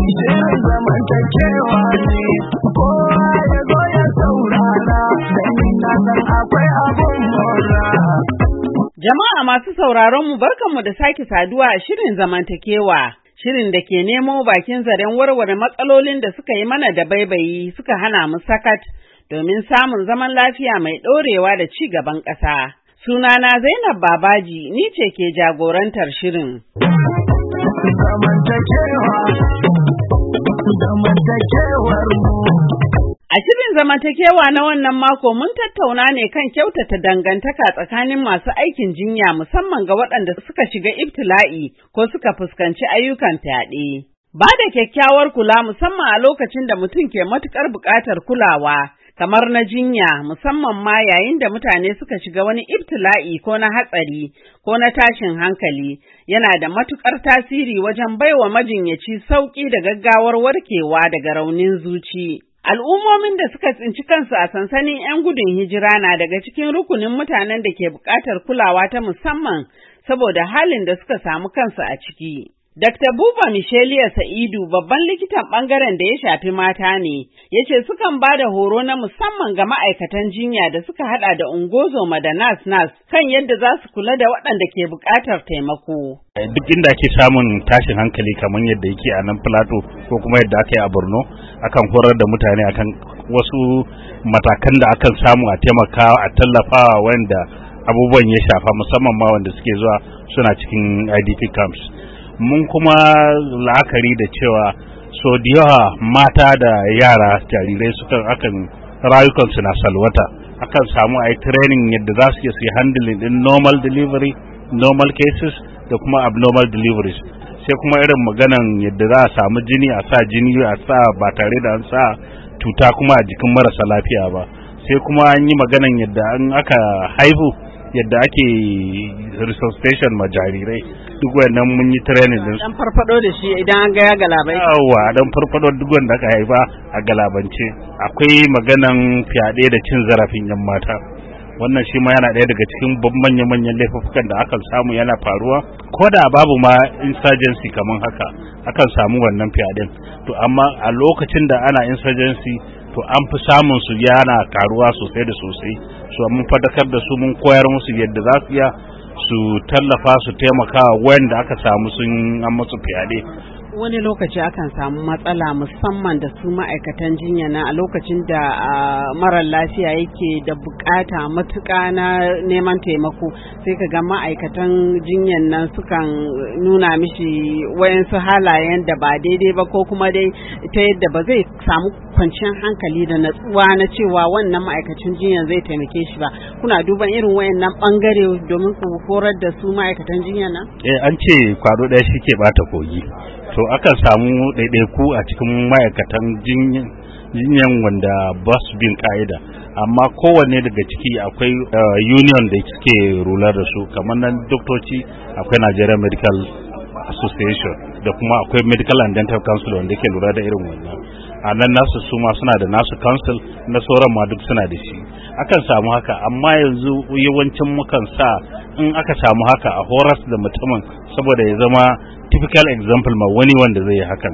Shirin zamantakewa ne, kowa ya zo ya saurara, domin na san akwai abun mora. Jama'a masu sauraron mu barkanmu da sake saduwa a shirin zamantakewa. Shirin da ke nemo bakin zaren warware matsalolin da suka yi mana da baibayi suka hana mu sakat domin samun zaman lafiya mai ɗorewa da ci gaban ƙasa. Sunana Zainab Babaji, ni ce ke jagorantar shirin. A shirin zamantakewa na wannan mako mun tattauna ne kan kyautata dangantaka tsakanin masu aikin jinya musamman ga waɗanda suka shiga ibtila'i ko suka fuskanci ayyukan fyaɗe. Ba da kyakkyawar kula musamman a lokacin da mutum ke matuƙar buƙatar kulawa kamar na jinya musamman ma yayin da mutane suka shiga wani ibtila'i ko na hatsari ko na tashin hankali yana da matuƙar tasiri wajen baiwa majinyaci sauƙi da gaggawar warkewa daga raunin zuci. Al'ummomin da suka tsinci kansu a sansanin 'yan gudun hijira na daga cikin rukunin mutanen da ke buƙatar kulawa ta musamman saboda halin da suka samu kansu a ciki. Dr. Buba Michelia Sa'idu babban likitan ɓangaren da ya shafi mata ne, ya ce sukan ba da horo na musamman ga ma'aikatan jinya da suka haɗa da ungozoma da nas kan yadda za su kula da waɗanda ke buƙatar taimako. Duk inda ake samun tashin hankali kamar yadda yake a nan Plateau ko kuma yadda aka yi a Borno, akan horar da mutane akan wasu matakan da akan samu a taimakawa a tallafawa wanda abubuwan ya shafa musamman ma wanda suke zuwa suna cikin IDP camps. Mun kuma la'akari da cewa so da yawa mata da yara jarirai akan rayukansu na salwata, akan samu a yi training yadda za su yi handling din normal delivery, normal cases da kuma abnormal deliveries. Sai kuma irin maganan yadda za a samu jini a sa ba tare da an sa cuta kuma a jikin marasa lafiya ba. Sai kuma an yi maganan yadda an aka haihu yadda ake resuscitation ma jarirai, duk wannan mun yi training din dan farfado da shi idan an ga ya galabai. Yawa dan farfado duk wanda aka haifa a galabance. Akwai maganan fyaɗe da cin zarafin yan mata, wannan shi ma yana ɗaya daga cikin manyan laifukan da akan samu yana faruwa, ko da babu ma insurgency kaman haka akan samu wannan fyaɗen. To amma a lokacin da ana insurgency to an fi samun su yana karuwa sosai da sosai, so mun fadakar da su, mun koyar musu yadda za su iya su tallafa su taimaka wanda aka samu sun an musu fyaɗe. Wani lokaci akan samu matsala musamman da su ma'aikatan jinya na a lokacin da marar lafiya yake da bukata matuƙa na neman taimako, sai ka ga ma'aikatan jinyan nan sukan nuna mishi wayansu halayen da ba daidai ba ko kuma dai ta yadda ba zai samu kwanciyar hankali da natsuwa na cewa wannan ma'aikacin jinyan zai taimake shi ba. Kuna duban irin wayannan bangare domin ku horar da su ma'aikatan jinyan nan? An ce kwado ɗaya shi ke bata kogi. To akan samu ɗaiɗaiku a cikin ma'aikatan jinyan wanda ba su bin ka'ida, amma kowanne daga ciki akwai union da suke rular da su, kamar nan doktoci akwai Nigeria Medical Association da kuma akwai Medical and Dental Council wanda ke lura da irin wannan. A nan nasu su ma suna da nasu council, na sauran ma duk suna da shi. Akan samu haka, amma yanzu yawancin mukan sa in aka samu haka a horas da mutumin saboda ya zama typical example ma wani wanda zai yi hakan.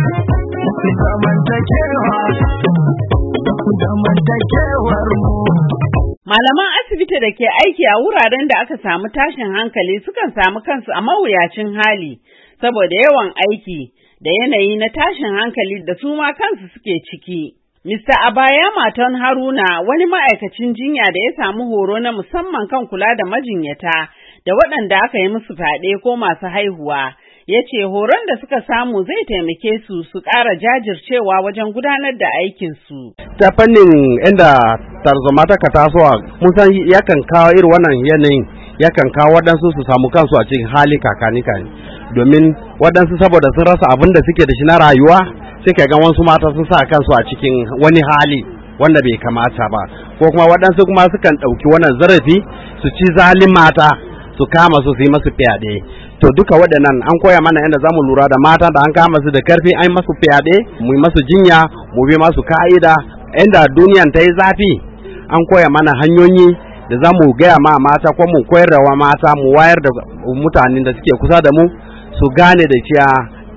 Malaman asibiti da ke aiki a wuraren da aka samu tashin hankali sukan samu kansu a mawuyacin hali saboda yawan aiki da yanayi na tashin hankali da su ma kansu suke ciki. Mr. Abaya Maton Haruna wani ma'aikacin jinya da ya samu horo na musamman kan kula da majinyata da waɗanda aka yi musu fyaɗe ko masu haihuwa, ya ce horon da suka samu zai taimake su su ƙara jajircewa wajen gudanar da aikinsu. Ta fannin inda tarzoma ta tasowa, mun san yakan kawo irin wannan yanayin, yakan kawo waɗansu su samu kansu a cikin hali kakanika ne, domin waɗansu saboda sun rasa abin da suke da shi na rayuwa, sai ka ga wasu mata sun sa kansu a cikin wani hali wanda bai kamata ba, ko kuma waɗansu kuma sukan ɗauki wannan zarafi su ci zalin mata su kama su yi masu fyaɗe. To duka waɗannan an koya mana yadda zamu lura da mata da an kama su da karfi an masu fyaɗe, mu yi masu jinya, mu bi masu ka'ida. Inda duniyan ta yi zafi an koya mana hanyoyi da za mu gaya ma mata ko mu koyar da mata, mu wayar da mutanen da suke kusa da mu su gane da cewa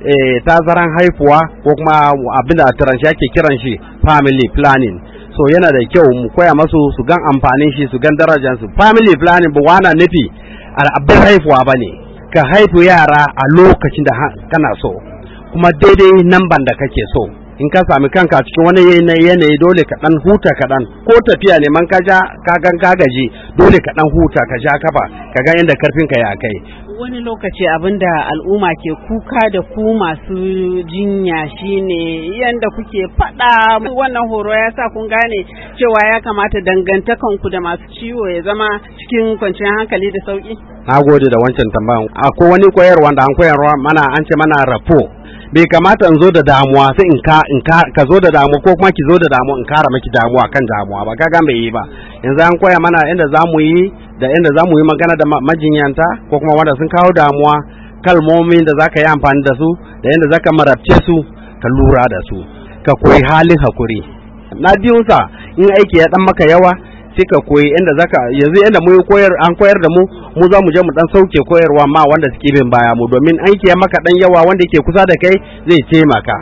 tazaran haifuwa ko kuma abinda a turanci ake kiran shi family planning. So yana da kyau mu koya masu su gan amfanin shi, su gan darajar su. Family planning ba wana nufi abin haifuwa bane, ka haifu yara a lokacin da kana so kuma daidai namban da kake so. In ka sami kanka cikin wani yanayi dole ka dan huta kaɗan, ko tafiya ne man ka gaji dole ka dan huta ka sha kafa ka ga inda karfinka ya kai. Wani lokaci abinda al'umma ke kuka da ku masu jinya shine yanda kuke faɗa wannan horo ya sa kun gane cewa ya kamata dangantakanku da masu ciwo ya zama cikin kwanciyar hankali da sauki. Na gode da wancan tambayan. Akwai wani koyarwa da an koyarwa mana, an ce mana rapo. Bai kamata in zo da damuwa sai in ka zo da damuwa ko kuma ki zo da damuwa in kara maki damuwa kan damuwa ba, kaga bai yi ba. Yanzu an koya mana inda zamu yi da inda zamu yi magana da majinyanta ko kuma wanda sun kawo damuwa, kalmomin da zaka yi amfani da su da yanda zaka marabce su, ka lura da su, ka koyi halin hakuri. Na biyun sa, in aiki ya dan maka yawa sai ka koyi inda zaka, yanzu inda mu an koyar da mu za mu je mu dan sauke koyarwa ma wanda suke bin baya mu, domin aiki ya maka dan yawa wanda yake kusa da kai zai taimaka.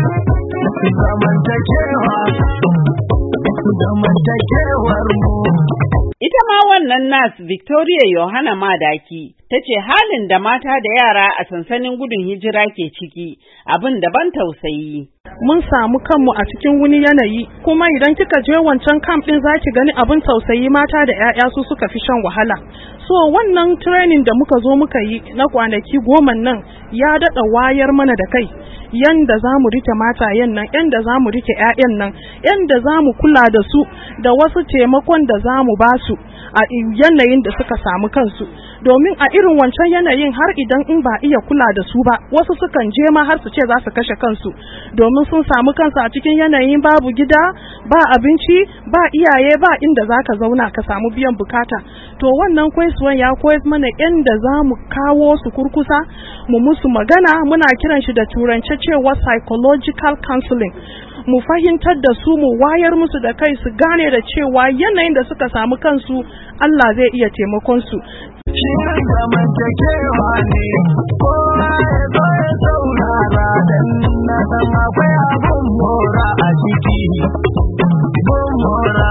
Ita ma wannan nas Victoria Yohana Madaki ta ce halin da mata da yara a sansanin gudun hijira ke ciki abin daban tausayi. Mun samu kanmu a cikin wani yanayi, kuma idan kika je wancan camp din zaki gani abin tausayi, mata da 'ya'ya su suka fi shan wahala. So wannan training da muka zo muka yi na kwanaki 10 nan ya daɗa wayar mana da kai, yanda za mu rike matayen nan, yanda za mu rike 'ya'yan nan, yanda za mu kula da su da wasu taimakon da za mu ba su a yanayin da suka samu kansu. Domin a irin wancan yanayin har idan in ba iya kula da su ba, wasu sukan je ma har su ce za su kashe kansu, domin sun samu kansu a cikin yanayin babu gida, ba abinci, ba iyaye, ba inda za ka zauna ka samu biyan bukata. To wannan kwaisuwan ya koyar mana yanda za mu kawo su kurkusa, mu musu magana, muna kiran shi da turance cewa psychological counseling. Mu fahimtar da su, mu wayar musu da kai, su gane da cewa yanayin da suka samu kansu Allah zai iya taimakon su. Shirin zamantakewa ne, kowa ya zo ya saurara, dan na san akwai abun mora a ciki, abun mora.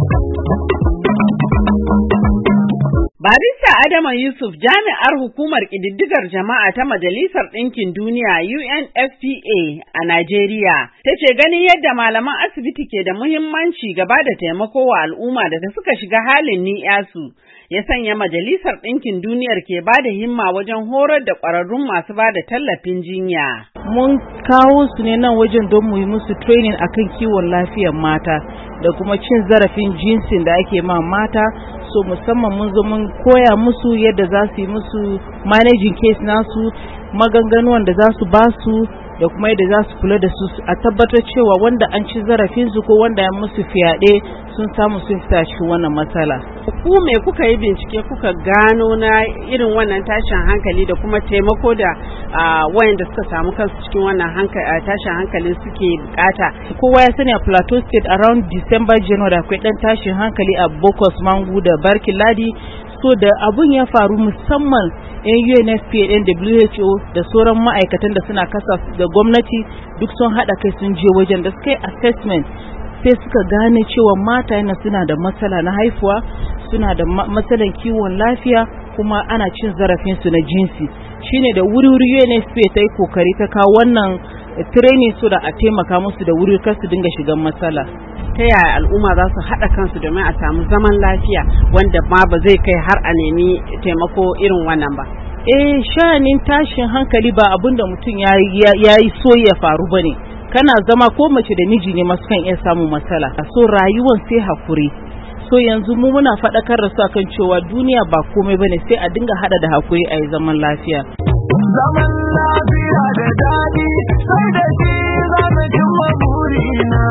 Barista Adama Yusuf, jami'ar hukumar ƙididdigar jama'a ta Majalisar Ɗinkin Duniya UNFPA a Najeriya, ta ce ganin yadda malaman asibiti ke da muhimmanci gaba da taimako wa al'umma da suka shiga halin ni'yasu, ya sanya Majalisar Ɗinkin Duniyar ke ba da himma wajen horar da ƙwararrun masu ba da tallafin jinya. Mun kawo su ne nan wajen don mu yi musu training akan kiwon lafiyar mata da kuma cin zarafin jinsin da ake ma mata. So musamman mun zo mun koya musu yadda za su yi musu managing case nasu, maganganuwan da za su ba su da kuma yadda za su kula da su, a tabbatar cewa wanda an ci zarafin su ko wanda ya musu fyaɗe sun samu sun fita cikin wannan matsala. Ku me kuka yi bincike kuka gano na irin wannan tashin hankali da kuma taimako da wayanda suka samu kansu cikin wannan tashin hankalin suke bukata? Kowa ya sani a Plateau State around December January akwai dan tashin hankali a Bokos Mangu da Barkin Ladi. So da abun ya faru musamman UNFPA ɗin WHO da sauran ma'aikatan da suna kasa da gwamnati duk sun haɗa kai sun je wajen da suka yi assessment, sai suka gane cewa mata yana suna da matsala na haifuwa, suna da matsalan kiwon lafiya, kuma ana cin zarafinsu na jinsi. Shine da wuri-wuri UNFPA ta yi kokari ta kawo wannan training so da a taimaka musu da wuri kar su dinga shigan matsala. Ta yaya al'umma za su haɗa kansu domin a samu zaman lafiya wanda ma ba zai kai har a nemi taimako irin wannan ba? Sha'anin tashin hankali ba abin da mutum ya yi so ya faru ba ne. Kana zama ko mace da miji ne masu kan iya samun matsala. So rayuwan sai hakuri. So yanzu mu muna faɗakar da su akan cewa duniya ba komai bane, sai a dinga haɗa da hakuri a yi zaman lafiya. Zaman lafiya da daɗi, sai da shi za mu cimma burina.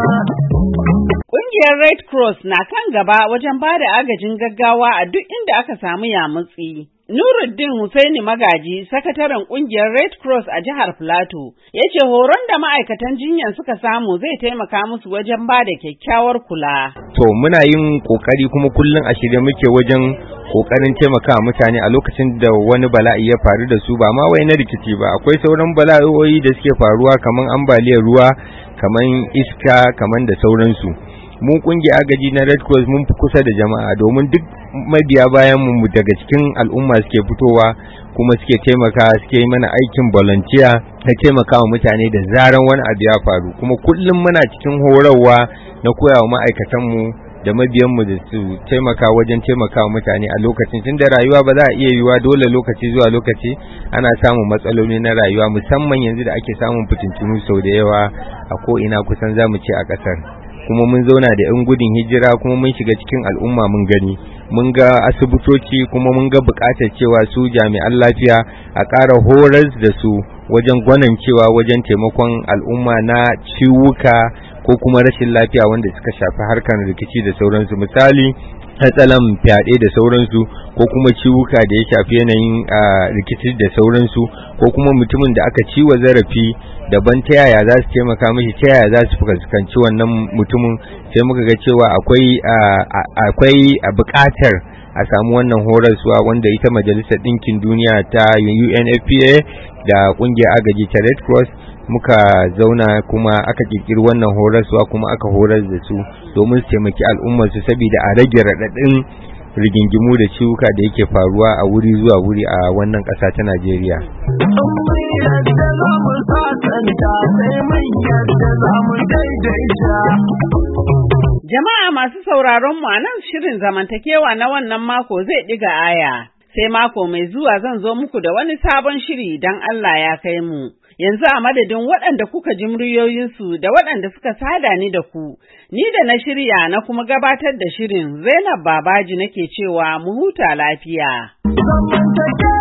Ƙungiyar Red Cross na kan gaba wajen ba da agajin gaggawa a duk inda aka samu yamutsi. Nuruddin Hussaini Magaji, sakataren ƙungiyar Red Cross a jihar Plateau, ya ce horon da ma'aikatan jinyar suka samu zai taimaka musu wajen ba da kyakkyawar kula. To muna yin ƙoƙari kuma kullum a shirye muke wajen kokarin taimaka mutane a lokacin da wani bala'i ya faru da su, ba ma wai na rikici ba, akwai sauran bala'o'i da suke faruwa kaman ambaliyar ruwa, kaman iska, kaman da sauransu. Mu kungiyar agaji na Red Cross mun fi kusa da jama'a, domin duk mabiya bayan mu daga cikin al'umma suke fitowa kuma suke taimaka, suke yi mana aikin volunteer na taimakawa mutane da zaran wani abu ya faru. Kuma kullum muna cikin horarwa na koyawa ma'aikatan mu da mabiyan mu da su taimaka wajen taimakawa mutane a lokacin, tunda rayuwa ba za a iya yiwa dole lokaci zuwa lokaci ana samun matsaloli na rayuwa, musamman yanzu da ake samun fitintunu sau da yawa a ko ina kusan zamu ce a kasar. Kuma mun zauna da 'yan gudun hijira, kuma mun shiga cikin al'umma mun gani, mun ga asibitoci, kuma mun ga buƙatar cewa su jami'an lafiya a ƙara horar da su wajen gwanancewa wajen taimakon al'umma na ciwuka ko kuma rashin lafiya wanda suka shafi harkar rikici da sauransu, misali matsalan fyaɗe da sauransu, ko kuma ciwuka da ya shafi yanayin rikici da sauransu, ko kuma mutumin da aka ciwa zarafi daban, ta yaya za su taimaka mishi, ta yaya za su fuskanci wannan mutumin. Sai muka ga cewa akwai buƙatar a samu wannan horaswa wanda ita Majalisar Ɗinkin Duniya ta UNFPA da ƙungiyar agaji ta Red Cross muka zauna kuma aka kirkiri wannan horaswa, kuma aka horar da su domin su taimaki al'ummarsu saboda a rage raɗaɗin rigingimu da ciwuka da yake faruwa a wuri zuwa wuri a wannan ƙasa ta Najeriya. Jama'a masu sauraron mu a nan shirin zamantakewa na wannan mako zai ɗiga aya. Sai mako mai zuwa zan zo muku da wani sabon shiri idan Allah ya kai mu. Yanzu a madadin waɗanda kuka ji muryoyinsu da waɗanda suka sada ni da ku, ni da na shirya na kuma gabatar da shirin Zainab Babaji nake cewa mu huta lafiya.